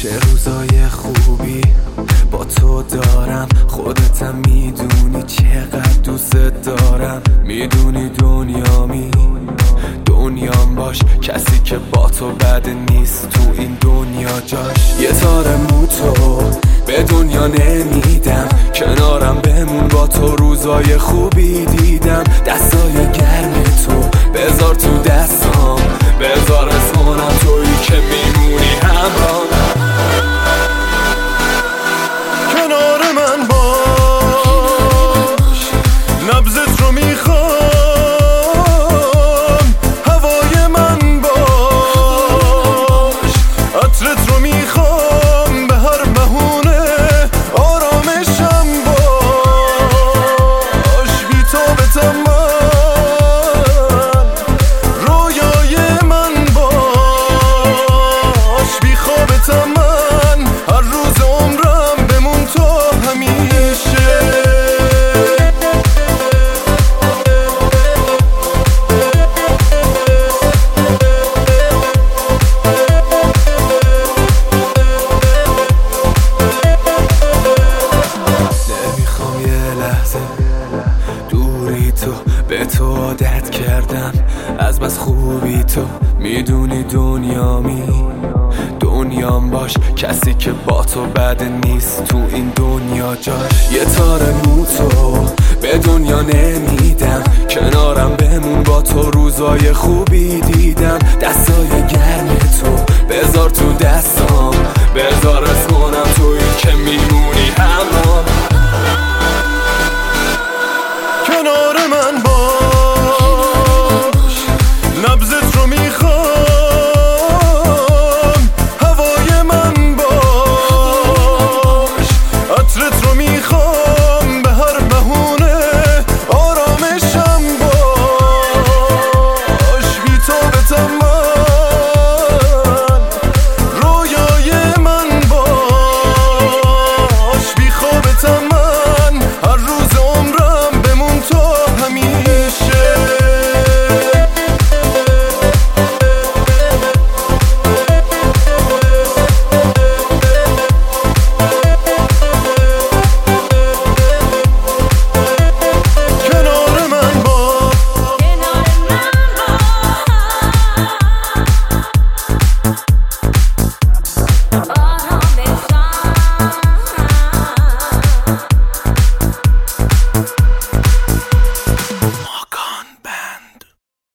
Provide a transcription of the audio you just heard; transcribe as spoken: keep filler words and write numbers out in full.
چه روزای خوبی با تو دارم، خودتم میدونی چقدر دوست دارم. میدونی دنیامی دنیام باش، کسی که با تو بد نیست تو این دنیا جاش. یه تار مو تو به دنیا نمیدم، کنارم بمون با تو روزای خوبی دیدم. دستای گرم تو بذار تو دستام، بذار اسمانم تویی که میمونی همراه. کنار من باش، نبضت رو میخوام، هوای من باش، عطرت رو میخوام، به هر بهونه آرامشم باش. بی تو به تمام رویای من باش، بی خوابت من هر روز عمرم بمون تو همیشه. نمیخوام یه لحظه دوری تو، به تو عادت کردم از بس خوبی تو. میدونی دنیامی دنیام باش، کسی که با تو بد نیست تو این دنیا جاش. یه تار مو تو به دنیا نمیدم، کنارم بمون با تو روزای خوبی دیدم. دستای گرم تو بذار تو دستام، بذار